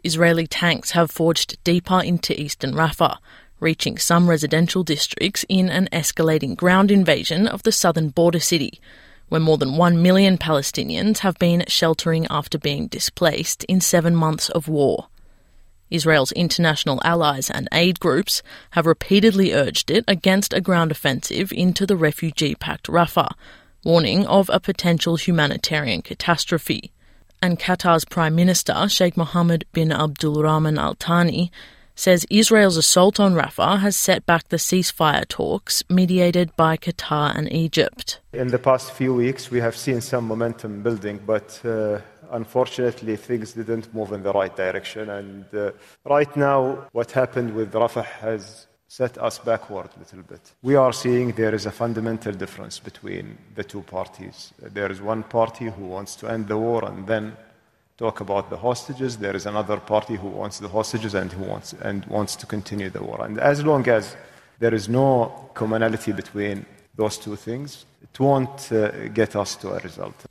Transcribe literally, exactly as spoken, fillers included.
Israeli tanks have forged deeper into eastern Rafah, reaching some residential districts in an escalating ground invasion of the southern border city, where more than one million Palestinians have been sheltering after being displaced in seven months of war. Israel's international allies and aid groups have repeatedly urged it against a ground offensive into the refugee-packed Rafah, warning of a potential humanitarian catastrophe. And Qatar's Prime Minister, Sheikh Mohammed bin Abdulrahman Al Thani, says Israel's assault on Rafah has set back the ceasefire talks mediated by Qatar and Egypt. In the past few weeks, we have seen some momentum building, but uh, unfortunately, things didn't move in the right direction. And uh, right now, what happened with Rafah has set us backward a little bit. We are seeing there is a fundamental difference between the two parties. There is one party who wants to end the war and then talk about the hostages. There is another party who wants the hostages and who wants and wants to continue the war. And as long as there is no commonality between those two things, it won't uh, get us to a result.